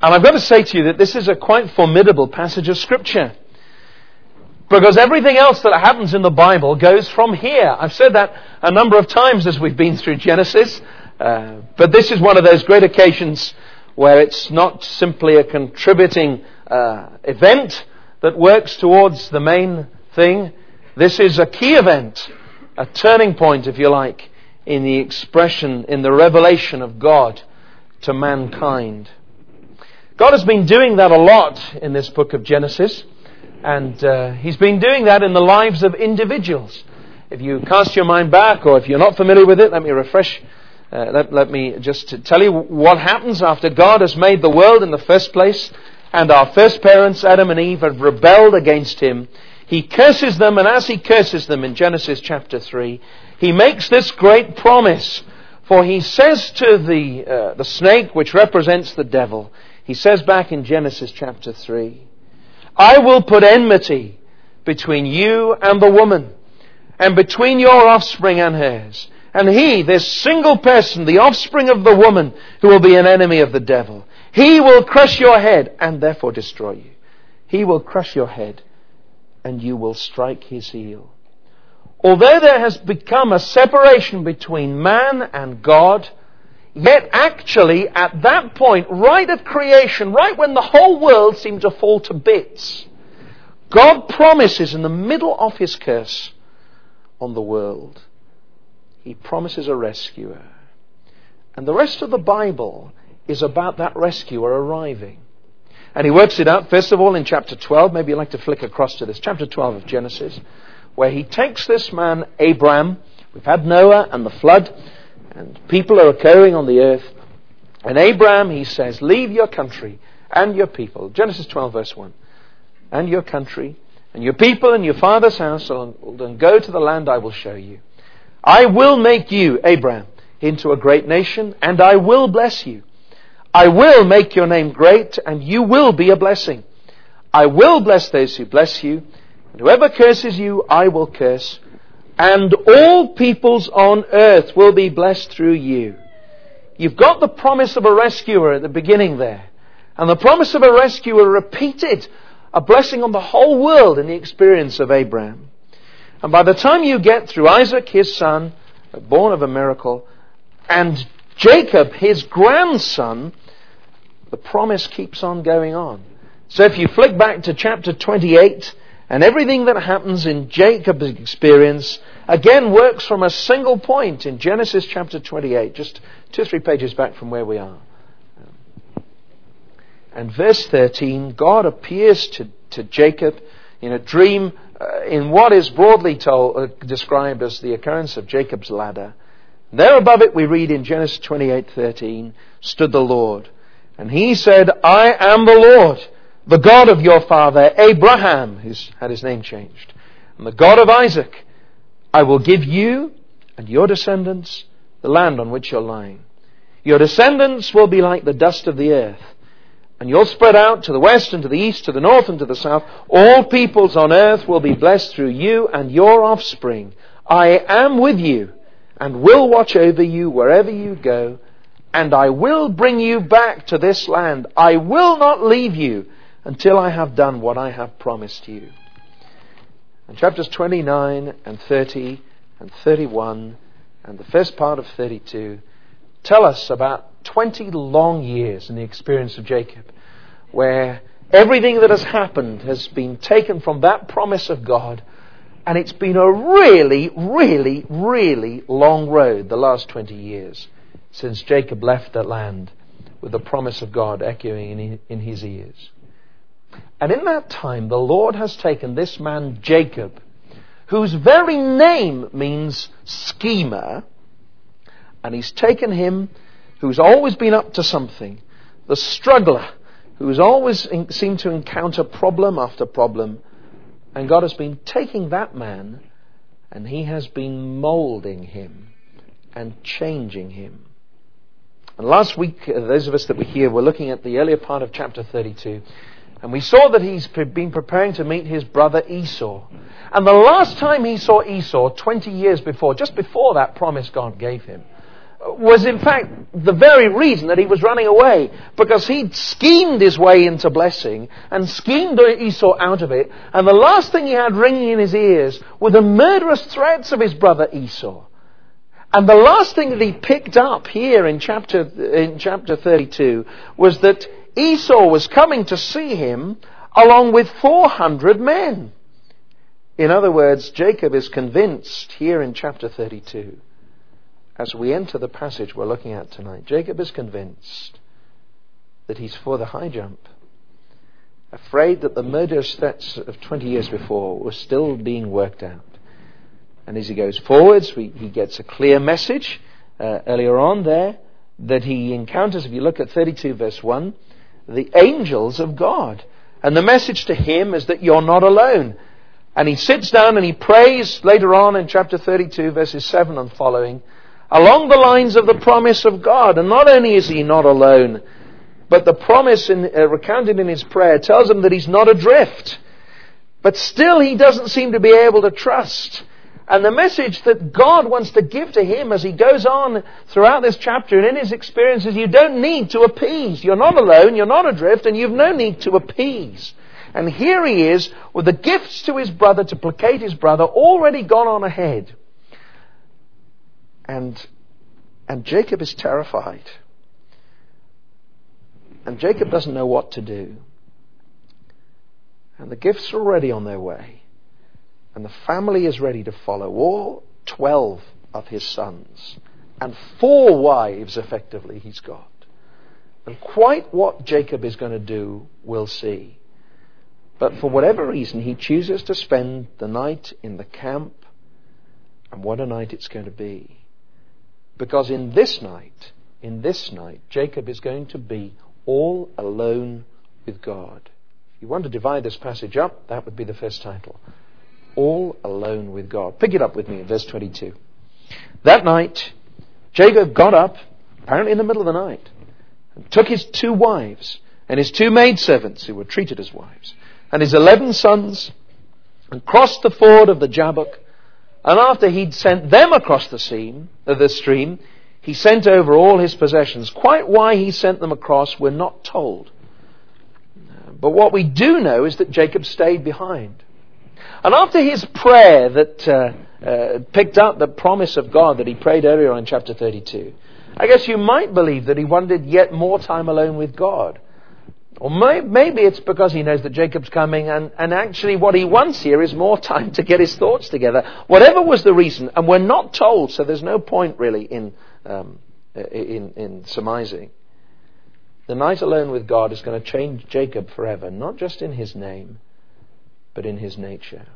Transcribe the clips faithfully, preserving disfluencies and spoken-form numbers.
And I've got to say to you that this is a quite formidable passage of Scripture. Because everything else that happens in the Bible goes from here. I've said that a number of times as we've been through Genesis. Uh, but this is one of those great occasions where it's not simply a contributing uh, event that works towards the main thing. This is a key event, a turning point, if you like, in the expression, in the revelation of God to mankind. God has been doing that a lot in this book of Genesis, and uh, He's been doing that in the lives of individuals. If you cast your mind back, or if you're not familiar with it, let me refresh, uh, let, let me just tell you what happens after God has made the world in the first place, and our first parents, Adam and Eve, have rebelled against Him. He curses them, and as He curses them in Genesis chapter three, He makes this great promise. For He says to the uh, the snake, which represents the devil, He says back in Genesis chapter three, I will put enmity between you and the woman, and between your offspring and hers. And he, this single person, the offspring of the woman, who will be an enemy of the devil, he will crush your head and therefore destroy you. He will crush your head and you will strike his heel. Although there has become a separation between man and God, yet actually at that point, right at creation, right when the whole world seemed to fall to bits, God promises in the middle of His curse on the world, He promises a rescuer. And the rest of the Bible is about that rescuer arriving. And He works it out, first of all, in chapter twelve. Maybe you'd like to flick across to this. Chapter twelve of Genesis, where He takes this man, Abraham. We've had Noah and the flood, and people are occurring on the earth. And Abraham, He says, leave your country and your people. Genesis twelve, verse one. And your country, and your people, and your father's household, and go to the land I will show you. I will make you, Abraham, into a great nation, and I will bless you. I will make your name great, and you will be a blessing. I will bless those who bless you, and whoever curses you, I will curse. And all peoples on earth will be blessed through you. You've got the promise of a rescuer at the beginning there. And the promise of a rescuer repeated, a blessing on the whole world in the experience of Abraham. And by the time you get through Isaac, his son, born of a miracle, and Jacob, his grandson, the promise keeps on going on. So if you flick back to chapter twenty-eight, and everything that happens in Jacob's experience, again works from a single point in Genesis chapter twenty-eight, just two or three pages back from where we are. And verse thirteen, God appears to, to Jacob in a dream, uh, in what is broadly told, uh, described as the occurrence of Jacob's ladder. And there above it we read in Genesis twenty-eight thirteen, stood the Lord. And He said, I am the Lord, the God of your father Abraham, who's had his name changed, and the God of Isaac. I will give you and your descendants the land on which you're lying. Your descendants will be like the dust of the earth, and you'll spread out to the west and to the east, to the north and to the south. All peoples on earth will be blessed through you and your offspring. I am with you and will watch over you wherever you go, and I will bring you back to this land. I will not leave you until I have done what I have promised you. And chapters twenty-nine and thirty and thirty-one and the first part of thirty-two tell us about twenty long years in the experience of Jacob, where everything that has happened has been taken from that promise of God, and it's been a really, really, really long road the last twenty years since Jacob left that land with the promise of God echoing in his ears. And in that time, the Lord has taken this man Jacob, whose very name means schemer, and He's taken him, who's always been up to something, the struggler, who's always in, seemed to encounter problem after problem, and God has been taking that man, and He has been moulding him and changing him. And last week, those of us that were here were looking at the earlier part of chapter thirty-two, and we saw that he's been preparing to meet his brother Esau. And the last time he saw Esau, twenty years before, just before that promise God gave him, was in fact the very reason that he was running away, because he'd schemed his way into blessing and schemed Esau out of it, and the last thing he had ringing in his ears were the murderous threats of his brother Esau. And the last thing that he picked up here in chapter in chapter thirty-two was that Esau was coming to see him along with four hundred men. In other words, Jacob is convinced here in chapter thirty-two, as we enter the passage we're looking at tonight, Jacob is convinced that he's for the high jump, afraid that the murderous threats of twenty years before were still being worked out. And as he goes forwards, we, he gets a clear message uh, earlier on there that he encounters, if you look at thirty-two verse one, the angels of God. And the message to him is that you're not alone. And he sits down and he prays later on in chapter thirty-two verses seven and following, along the lines of the promise of God. And not only is he not alone, but the promise in, uh, recounted in his prayer tells him that he's not adrift. But still he doesn't seem to be able to trust. And the message that God wants to give to him as he goes on throughout this chapter and in his experiences, you don't need to appease. You're not alone, you're not adrift, and you've no need to appease. And here he is with the gifts to his brother to placate his brother already gone on ahead. And, and Jacob is terrified. And Jacob doesn't know what to do. And the gifts are already on their way. And the family is ready to follow. All twelve of his sons. And four wives, effectively, he's got. And quite what Jacob is going to do, we'll see. But for whatever reason, he chooses to spend the night in the camp. And what a night it's going to be. Because in this night, in this night, Jacob is going to be all alone with God. If you want to divide this passage up, that would be the first title. All alone with God. Pick it up with me in verse twenty-two. That night, Jacob got up, apparently in the middle of the night, and took his two wives and his two maidservants, who were treated as wives, and his eleven sons, and crossed the ford of the Jabbok. And after he'd sent them across the stream, uh, the stream, he sent over all his possessions. Quite why he sent them across, we're not told. But what we do know is that Jacob stayed behind. And after his prayer that uh, uh, picked up the promise of God that he prayed earlier on in chapter thirty-two, I guess you might believe that he wanted yet more time alone with God. Or may, maybe it's because he knows that Jacob's coming, and, and actually what he wants here is more time to get his thoughts together. Whatever was the reason, and we're not told, so there's no point really in, um, in, in surmising. The night alone with God is going to change Jacob forever, not just in his name, but in his nature.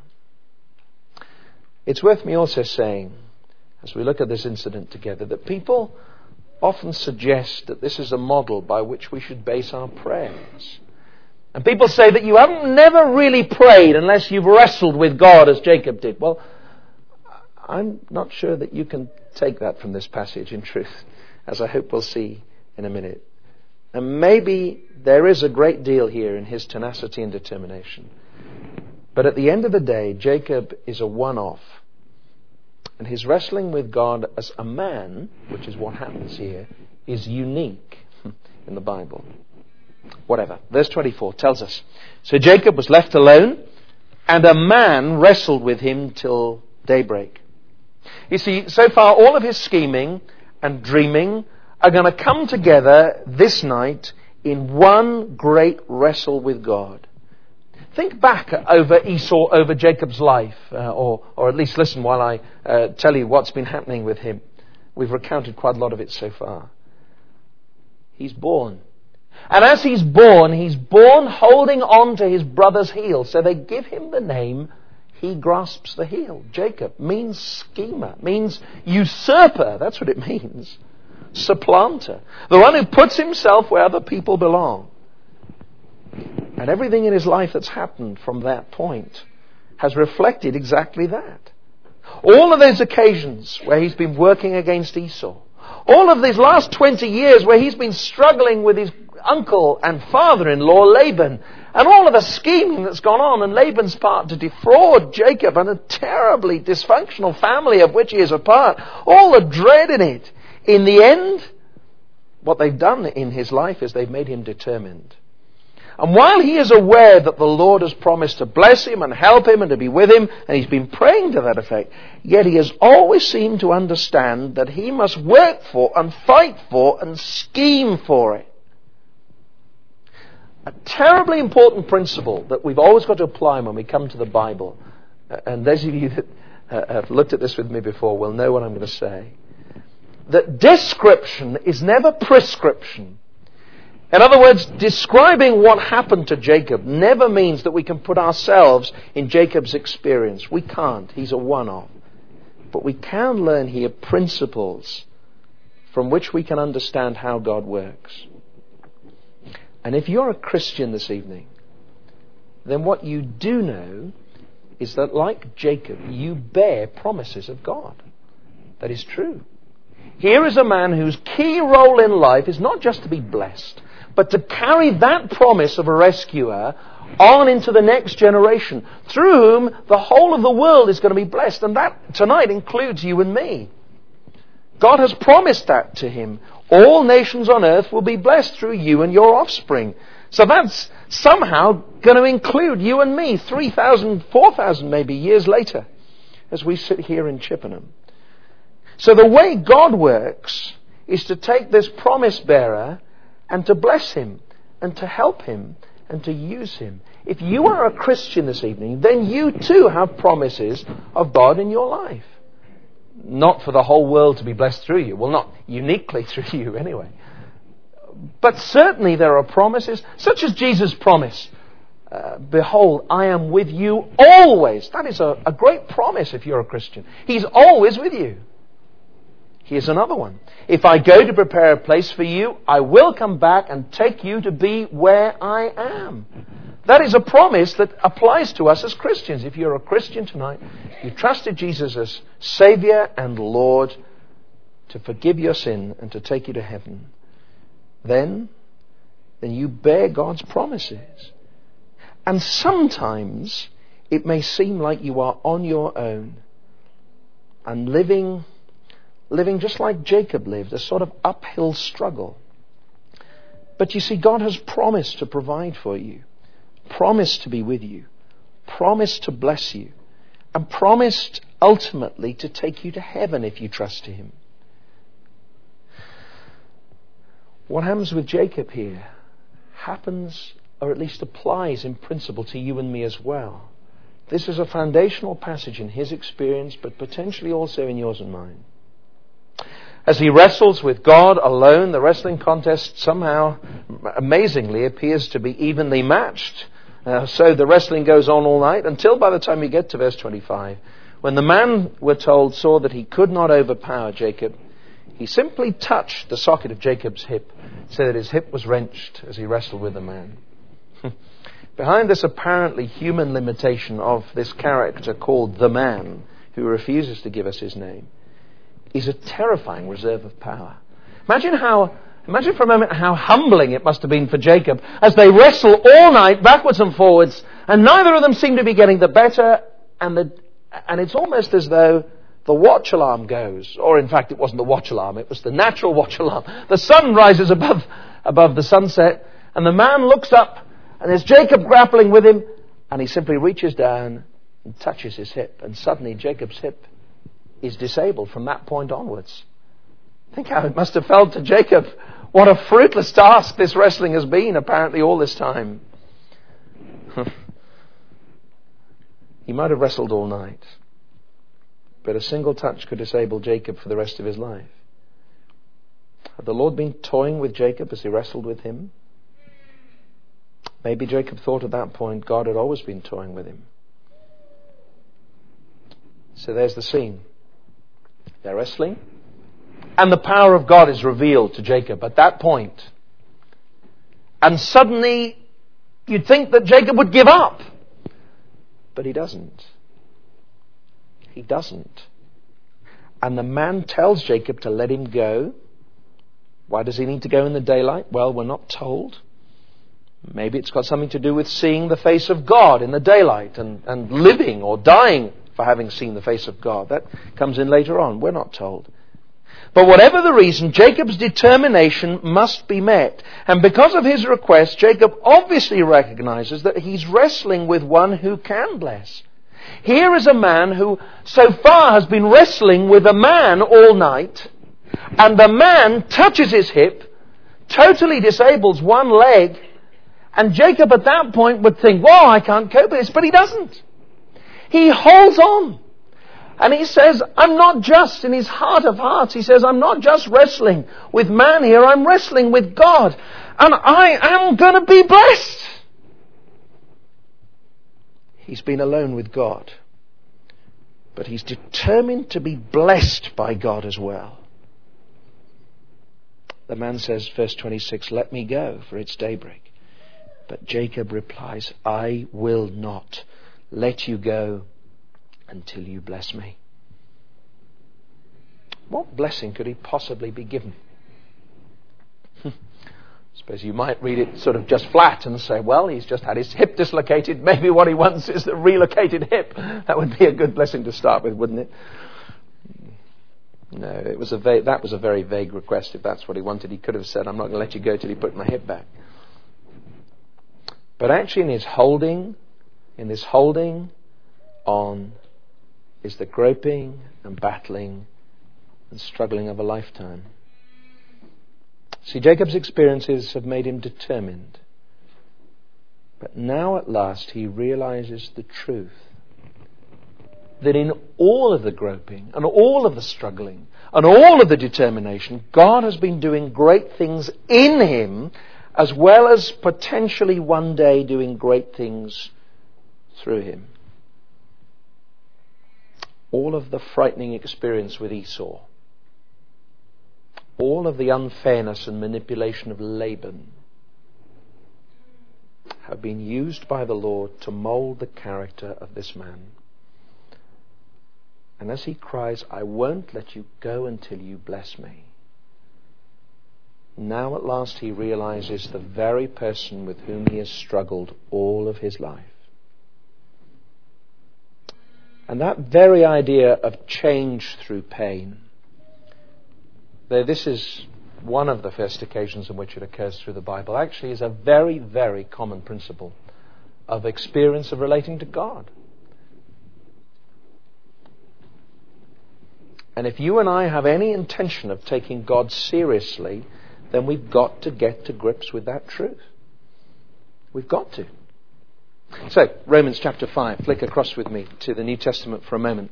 It's worth me also saying, as we look at this incident together, that people often suggest that this is a model by which we should base our prayers. And people say that you haven't never really prayed unless you've wrestled with God as Jacob did. Well, I'm not sure that you can take that from this passage in truth, as I hope we'll see in a minute. And maybe there is a great deal here in his tenacity and determination. But at the end of the day, Jacob is a one-off. And his wrestling with God as a man, which is what happens here, is unique in the Bible. Whatever. Verse twenty-four tells us, so Jacob was left alone, and a man wrestled with him till daybreak. You see, so far all of his scheming and dreaming are going to come together this night in one great wrestle with God. Think back over Esau, over Jacob's life, uh, or, or at least listen while I uh, tell you what's been happening with him. We've recounted quite a lot of it so far. He's born. And as he's born, he's born holding on to his brother's heel. So they give him the name, he grasps the heel. Jacob means schemer, means usurper. That's what it means. Supplanter. The one who puts himself where other people belong. And everything in his life that's happened from that point has reflected exactly that. All of those occasions where he's been working against Esau. All of these last twenty years where he's been struggling with his uncle and father-in-law Laban. And all of the scheming that's gone on on Laban's part to defraud Jacob and a terribly dysfunctional family of which he is a part. All the dread in it. In the end, what they've done in his life is they've made him determined. And while he is aware that the Lord has promised to bless him and help him and to be with him, and he's been praying to that effect, yet he has always seemed to understand that he must work for and fight for and scheme for it. A terribly important principle that we've always got to apply when we come to the Bible, and those of you that have looked at this with me before will know what I'm going to say, that description is never prescription. In other words, describing what happened to Jacob never means that we can put ourselves in Jacob's experience. We can't. He's a one-off. But we can learn here principles from which we can understand how God works. And if you're a Christian this evening, then what you do know is that, like Jacob, you bear promises of God. That is true. Here is a man whose key role in life is not just to be blessed, but to carry that promise of a rescuer on into the next generation, through whom the whole of the world is going to be blessed. And that tonight includes you and me. God has promised that to him. All nations on earth will be blessed through you and your offspring. So that's somehow going to include you and me three thousand, four thousand maybe years later as we sit here in Chippenham. So the way God works is to take this promise bearer and to bless him and to help him and to use him. If you are a Christian this evening, then you too have promises of God in your life. Not for the whole world to be blessed through you. Well, not uniquely through you anyway. But certainly there are promises, such as Jesus' promise. Uh, Behold, I am with you always. That is a, a great promise if you're a Christian. He's always with you. Here's another one. If I go to prepare a place for you, I will come back and take you to be where I am. That is a promise that applies to us as Christians. If you're a Christian tonight, you trusted Jesus as Saviour and Lord to forgive your sin and to take you to heaven, then, then you bear God's promises. And sometimes it may seem like you are on your own and living living just like Jacob lived, a sort of uphill struggle. But you see, God has promised to provide for you, promised to be with you, promised to bless you, and promised ultimately to take you to heaven if you trust him. What happens with Jacob here happens, or at least applies in principle, to you and me as well. This is a foundational passage in his experience, but potentially also in yours and mine. As he wrestles with God alone, the wrestling contest somehow, amazingly, appears to be evenly matched. Uh, so the wrestling goes on all night until by the time you get to verse twenty-five, when the man, we're told, saw that he could not overpower Jacob, he simply touched the socket of Jacob's hip so that his hip was wrenched as he wrestled with the man. Behind this apparently human limitation of this character called the man, who refuses to give us his name, is a terrifying reserve of power. Imagine how, imagine for a moment how humbling it must have been for Jacob as they wrestle all night backwards and forwards, and neither of them seem to be getting the better, and the, and it's almost as though the watch alarm goes, or in fact it wasn't the watch alarm, it was the natural watch alarm. The sun rises above, above the sunset, and the man looks up, and there's Jacob grappling with him, and he simply reaches down and touches his hip, and suddenly Jacob's hip is disabled from that point onwards. Think how it must have felt to Jacob. What a fruitless task this wrestling has been, apparently, all this time. He might have wrestled all night, but a single touch could disable Jacob for the rest of his life. Had the Lord been toying with Jacob as he wrestled with him? Maybe Jacob thought at that point God had always been toying with him. So there's the scene. They're wrestling, and the power of God is revealed to Jacob at that point. And suddenly you'd think that Jacob would give up, but he doesn't. He doesn't. And the man tells Jacob to let him go. Why does he need to go in the daylight? Well, we're not told. Maybe it's got something to do with seeing the face of God in the daylight and, and living or dying for having seen the face of God. That comes in later on. We're not told. But whatever the reason, Jacob's determination must be met. And because of his request, Jacob obviously recognizes that he's wrestling with one who can bless. Here is a man who so far has been wrestling with a man all night, and the man touches his hip, totally disables one leg, and Jacob at that point would think, well, I can't cope with this, but he doesn't. He holds on. And he says, I'm not just, in his heart of hearts, he says, I'm not just wrestling with man here, I'm wrestling with God. And I am going to be blessed. He's been alone with God. But he's determined to be blessed by God as well. The man says, verse twenty-six, let me go, for it's daybreak. But Jacob replies, I will not let you go until you bless me. What blessing could he possibly be given? I suppose you might read it sort of just flat and say, well, he's just had his hip dislocated. Maybe what he wants is the relocated hip. That would be a good blessing to start with, wouldn't it? No, it was a va- that was a very vague request. If that's what he wanted, he could have said, I'm not going to let you go till you put my hip back. But actually in his holding, in this holding on, is the groping and battling and struggling of a lifetime. See, Jacob's experiences have made him determined. But now at last he realizes the truth. That in all of the groping and all of the struggling and all of the determination, God has been doing great things in him, as well as potentially one day doing great things through him. All of the frightening experience with Esau, all of the unfairness and manipulation of Laban, have been used by the Lord to mould the character of this man. And as he cries, I won't let you go until you bless me, now at last he realizes the very person with whom he has struggled all of his life. And that very idea of change through pain, though this is one of the first occasions in which it occurs through the Bible, actually is a very, very common principle of experience of relating to God. And if you and I have any intention of taking God seriously, then we've got to get to grips with that truth. We've got to. So, Romans chapter five. Flick across with me to the New Testament for a moment.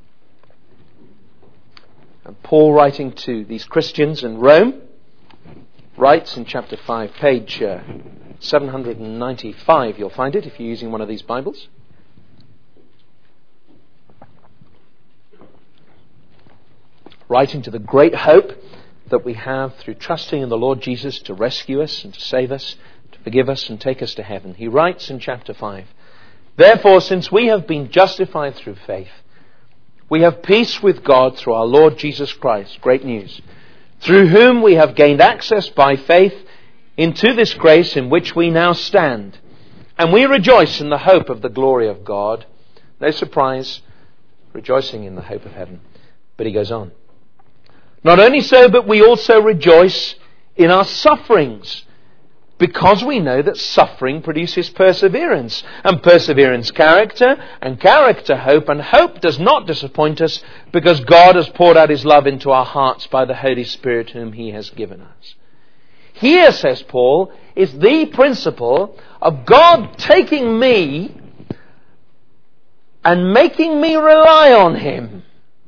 And Paul, writing to these Christians in Rome, writes in chapter five, page uh, seven hundred ninety-five, you'll find it if you're using one of these Bibles. Writing to the great hope that we have through trusting in the Lord Jesus to rescue us and to save us, to forgive us and take us to heaven. He writes in chapter five, therefore, since we have been justified through faith, we have peace with God through our Lord Jesus Christ. Great news. Through whom we have gained access by faith into this grace in which we now stand. And we rejoice in the hope of the glory of God. No surprise, rejoicing in the hope of heaven. But he goes on. Not only so, but we also rejoice in our sufferings, because we know that suffering produces perseverance, and perseverance character, and character hope, and hope does not disappoint us, because God has poured out his love into our hearts by the Holy Spirit whom he has given us. Here, says Paul, is the principle of God taking me and making me rely on him.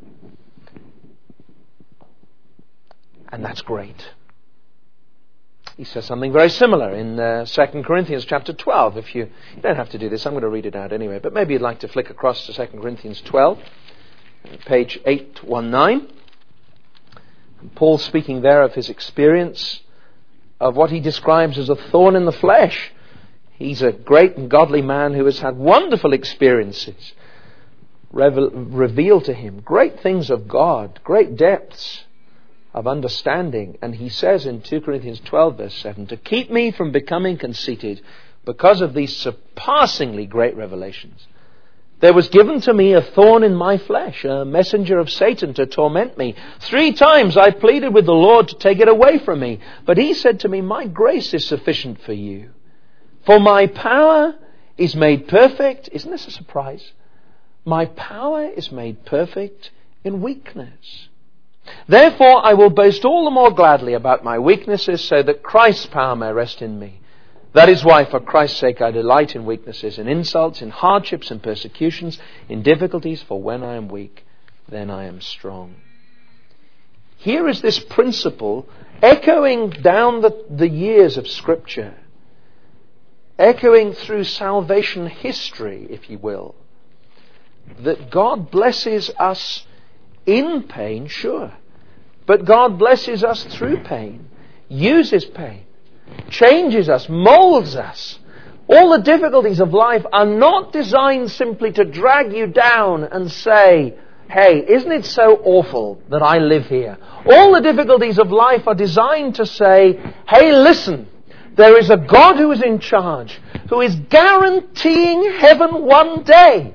And that's great. He says something very similar in uh, Second Corinthians chapter twelve. If you, you don't have to do this, I'm going to read it out anyway. But maybe you'd like to flick across to Second Corinthians twelve, page eight nineteen. And Paul speaking there of his experience of what he describes as a thorn in the flesh. He's a great and godly man who has had wonderful experiences revel- revealed to him. Great things of God, great depths of understanding. And he says in Second Corinthians twelve verse seven, to keep me from becoming conceited because of these surpassingly great revelations, There was given to me a thorn in my flesh, a messenger of Satan to torment me. Three times I pleaded with the Lord to take it away from me. But he said to me, my grace is sufficient for you. For my power is made perfect. Isn't this a surprise? My power is made perfect in weakness. Therefore I will boast all the more gladly about my weaknesses, so that Christ's power may rest in me. That is why, for Christ's sake, I delight in weaknesses, in insults, in hardships, in persecutions, in difficulties, for when I am weak, then I am strong. Here is this principle echoing down the, the years of Scripture, echoing through salvation history, if you will, that God blesses us in pain, sure, but God blesses us through pain, uses pain, changes us, molds us. All the difficulties of life are not designed simply to drag you down and say, hey, isn't it so awful that I live here? All the difficulties of life are designed to say, hey, listen, there is a God who is in charge, who is guaranteeing heaven one day.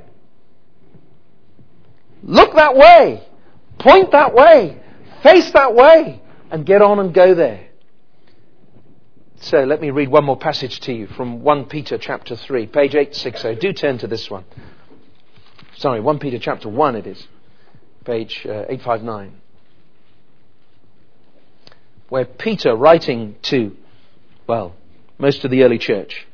Look that way, point that way, face that way, and get on and go there. So let me read one more passage to you from First Peter chapter three, page eight sixty. Do turn to this one. Sorry, First Peter chapter one it is, page uh, eight fifty-nine. Where Peter, writing to, well, most of the early church,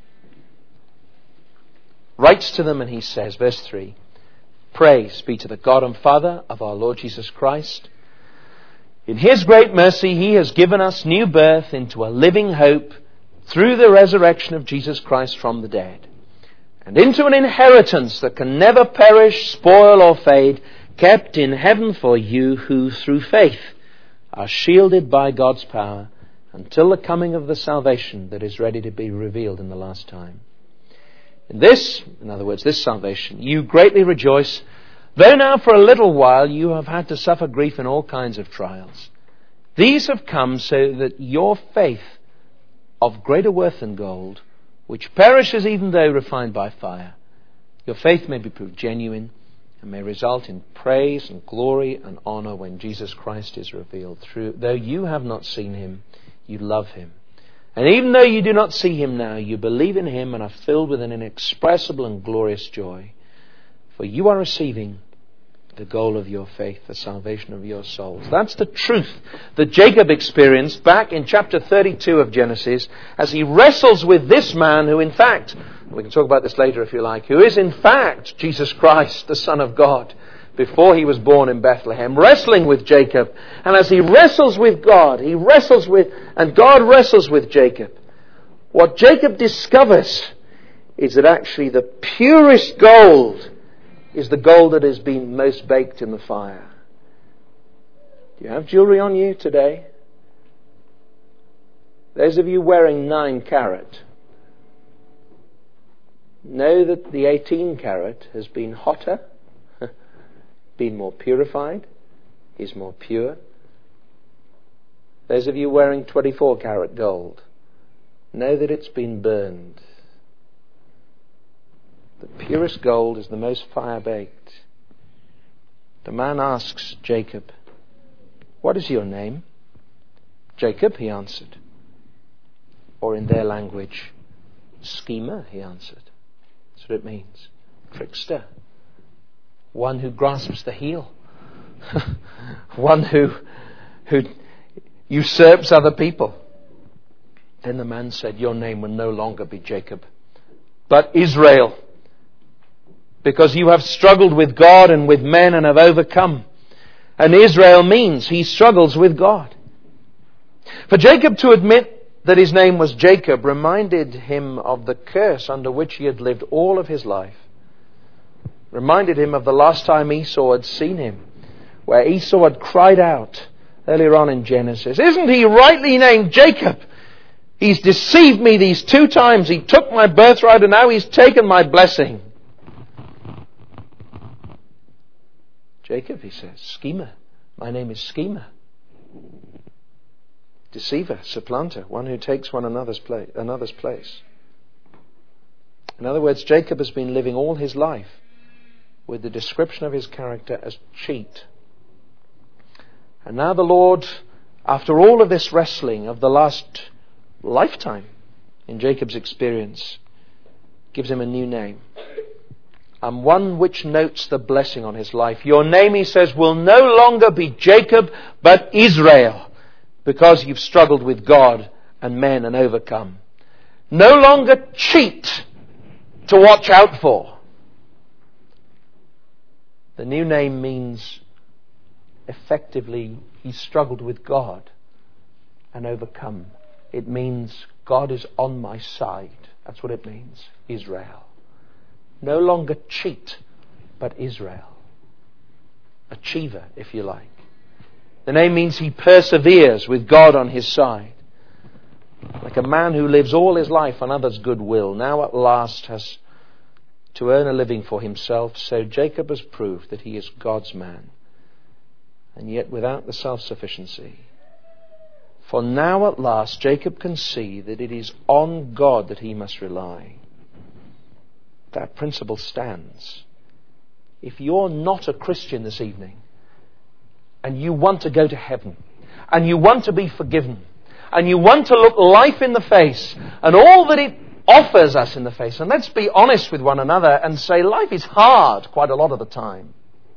writes to them and he says, verse three, praise be to the God and Father of our Lord Jesus Christ. In His great mercy, He has given us new birth into a living hope through the resurrection of Jesus Christ from the dead, and into an inheritance that can never perish, spoil, or fade, kept in heaven for you who, through faith, are shielded by God's power until the coming of the salvation that is ready to be revealed in the last time. In this, in other words, this salvation, you greatly rejoice, though now for a little while you have had to suffer grief in all kinds of trials. These have come so that your faith, of greater worth than gold, which perishes even though refined by fire, your faith may be proved genuine and may result in praise and glory and honor when Jesus Christ is revealed. Through, though you have not seen Him, you love Him. And even though you do not see Him now, you believe in Him and are filled with an inexpressible and glorious joy. For you are receiving the goal of your faith, the salvation of your souls. That's the truth that Jacob experienced back in chapter thirty-two of Genesis as he wrestles with this man who in fact, we can talk about this later if you like, who is in fact Jesus Christ, the Son of God, before He was born in Bethlehem, wrestling with Jacob. And as he wrestles with God, he wrestles with, and God wrestles with Jacob, what Jacob discovers is that actually the purest gold is the gold that has been most baked in the fire. Do you have jewelry on you today? Those of you wearing nine carat know that the eighteen carat has been hotter, been more purified, is more pure. Those of you wearing twenty-four carat gold know that it's been burned. The purest gold is the most fire-baked. The man asks Jacob, what is your name? Jacob, he answered. Or in their language, schemer, he answered. That's what it means. Trickster. One who grasps the heel. One who, who usurps other people. Then the man said, your name will no longer be Jacob, but Israel. Because you have struggled with God and with men and have overcome. And Israel means he struggles with God. For Jacob to admit that his name was Jacob reminded him of the curse under which he had lived all of his life. Reminded him of the last time Esau had seen him, where Esau had cried out earlier on in Genesis, isn't he rightly named Jacob? He's deceived me these two times. He took my birthright and now he's taken my blessing. Jacob, he says, schemer. My name is schemer. Deceiver, supplanter, one who takes one another's place, another's place. In other words, Jacob has been living all his life with the description of his character as cheat. And now the Lord, after all of this wrestling of the last lifetime in Jacob's experience, gives him a new name. And one which notes the blessing on his life. Your name, he says, will no longer be Jacob, but Israel, because you've struggled with God and men and overcome. No longer cheat to watch out for. The new name means, effectively, he struggled with God and overcome. It means God is on my side. That's what it means. Israel. No longer cheat, but Israel. Achiever, if you like. The name means he perseveres with God on his side. Like a man who lives all his life on others' goodwill, now at last has to earn a living for himself, so Jacob has proved that he is God's man, and yet without the self-sufficiency. For now at last Jacob can see that it is on God that he must rely. That principle stands. If you're not a Christian this evening, and you want to go to heaven, and you want to be forgiven, and you want to look life in the face, and all that it offers us in the face, and let's be honest with one another and say life is hard quite a lot of the time.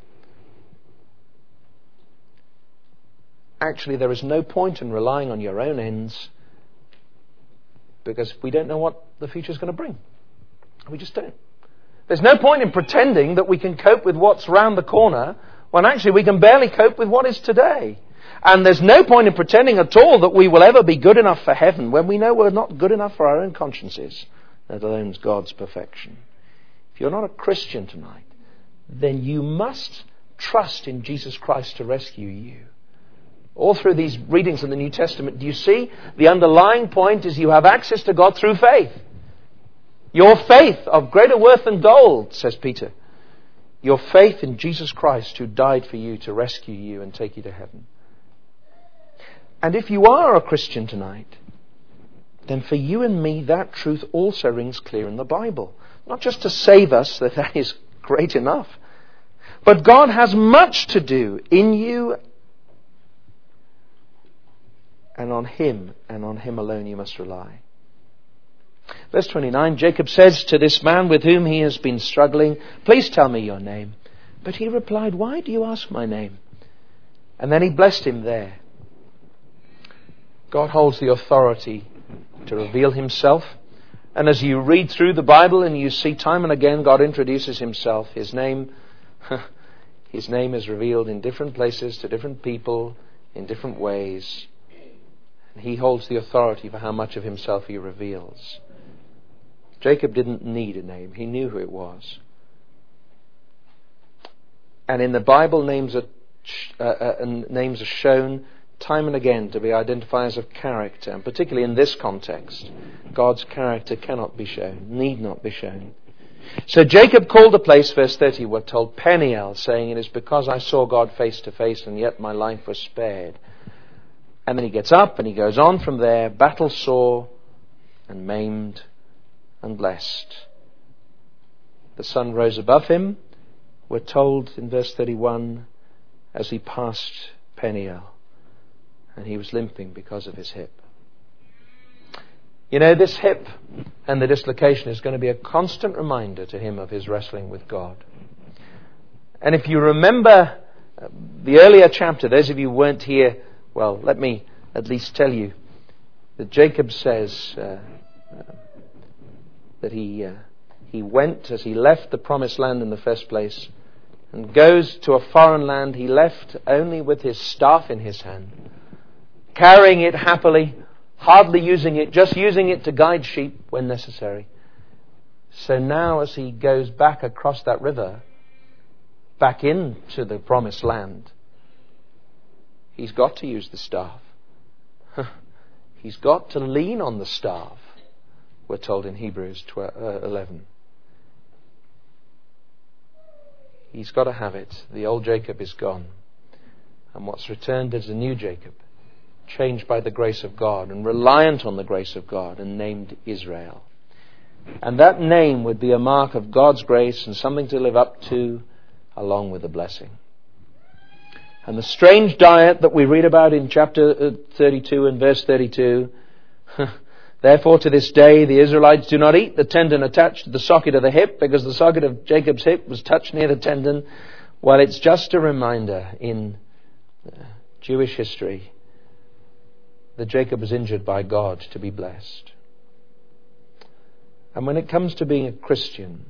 Actually, there is no point in relying on your own ends, because we don't know what the future is going to bring. We just don't. There's no point in pretending that we can cope with what's round the corner when actually we can barely cope with what is today. And there's no point in pretending at all that we will ever be good enough for heaven when we know we're not good enough for our own consciences, let alone God's perfection. If you're not a Christian tonight, then you must trust in Jesus Christ to rescue you. All through these readings in the New Testament, do you see? The underlying point is you have access to God through faith. Your faith of greater worth than gold, says Peter. Your faith in Jesus Christ who died for you to rescue you and take you to heaven. And if you are a Christian tonight, then for you and me that truth also rings clear in the Bible. Not just to save us, that that is great enough. But God has much to do in you, and on Him, and on Him alone you must rely. Verse twenty-nine, Jacob says to this man with whom he has been struggling, "Please tell me your name." But he replied, "Why do you ask my name?" And then he blessed him there. God holds the authority to reveal Himself. And as you read through the Bible and you see time and again God introduces Himself, His name, His name is revealed in different places to different people in different ways. And He holds the authority for how much of Himself He reveals. Jacob didn't need a name. He knew who it was. And in the Bible, names are, uh, uh, names are shown time and again to be identifiers of character. And particularly in this context, God's character cannot be shown, need not be shown. So Jacob called the place, verse thirty, we're told, Peniel, saying, "It is because I saw God face to face and yet my life was spared." And then he gets up and he goes on from there, battle sore and maimed and blessed. The sun rose above him, we're told in verse thirty-one, as he passed Peniel, and he was limping because of his hip. You know, this hip and the dislocation is going to be a constant reminder to him of his wrestling with God. And if you remember the earlier chapter, those of you who weren't here, well, let me at least tell you that Jacob says uh, uh, that he uh, he went, as he left the promised land in the first place, and goes to a foreign land he left only with his staff in his hand, carrying it happily, hardly using it, just using it to guide sheep when necessary. So now as he goes back across that river, back into the promised land, he's got to use the staff. He's got to lean on the staff, we're told in Hebrews eleven. He's got to have it. The old Jacob is gone. And what's returned is a new Jacob, changed by the grace of God and reliant on the grace of God, and named Israel. And that name would be a mark of God's grace and something to live up to along with the blessing. And the strange diet that we read about in chapter thirty-two and verse thirty-two, therefore to this day the Israelites do not eat the tendon attached to the socket of the hip, because the socket of Jacob's hip was touched near the tendon. Well, it's just a reminder in Jewish history that Jacob was injured by God to be blessed. And when it comes to being a Christian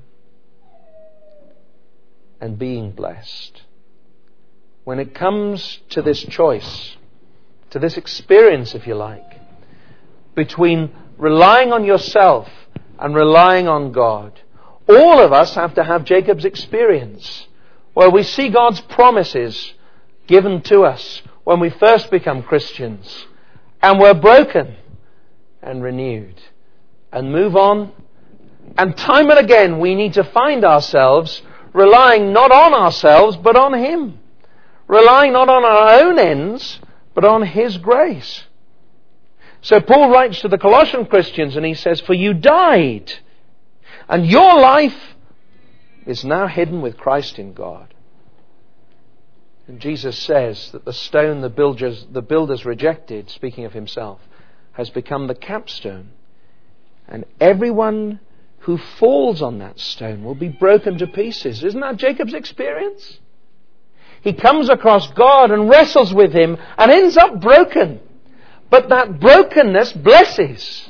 and being blessed, when it comes to this choice, to this experience, if you like, between relying on yourself and relying on God, all of us have to have Jacob's experience, where we see God's promises given to us when we first become Christians, and we're broken and renewed and move on. And time and again we need to find ourselves relying not on ourselves but on Him. Relying not on our own ends, but on His grace. So Paul writes to the Colossian Christians and he says, "For you died, and your life is now hidden with Christ in God." And Jesus says that the stone the builders, the builders rejected, speaking of Himself, has become the capstone. And everyone who falls on that stone will be broken to pieces. Isn't that Jacob's experience? He comes across God and wrestles with Him and ends up broken. But that brokenness blesses.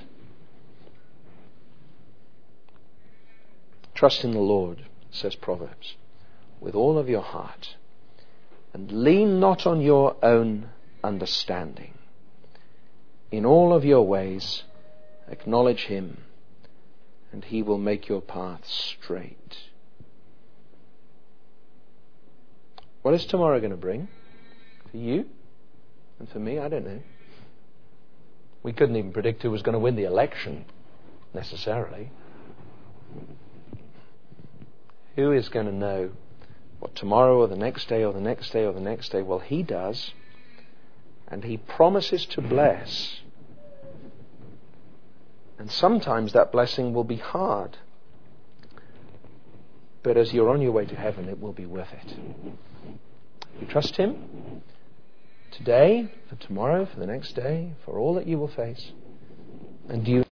Trust in the Lord, says Proverbs, with all of your heart, and lean not on your own understanding. In all of your ways, acknowledge Him, and He will make your path straight. What is tomorrow going to bring? For you and for me, I don't know. We couldn't even predict who was going to win the election, necessarily. Who is going to know what tomorrow or the next day or the next day or the next day? Well, He does. And He promises to bless. And sometimes that blessing will be hard. But as you're on your way to heaven, it will be worth it. You trust Him today, for tomorrow, for the next day, for all that you will face. And do you